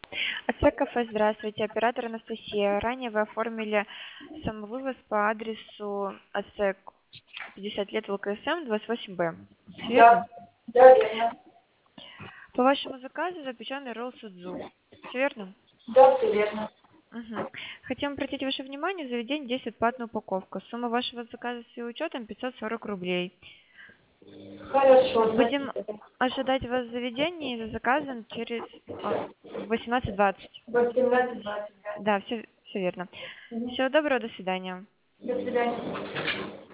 АЦ кафе, здравствуйте, оператор Анастасия. Ранее вы оформили самовывоз по адресу АЦ 50 лет ЛКСМ 28Б. Все Да, верно? да, верно. По вашему заказу запеченный ролл Судзу. Все верно? Да, все верно. Угу. Хотим обратить ваше внимание, заведение действует платная упаковка. Сумма вашего заказа с ее учетом 540 рублей. Хорошо, Будем спасибо. ожидать вас в заведении за заказом через 18:20. 18:20, да. Да, все верно. Мгм. Всего доброго, до свидания. До свидания.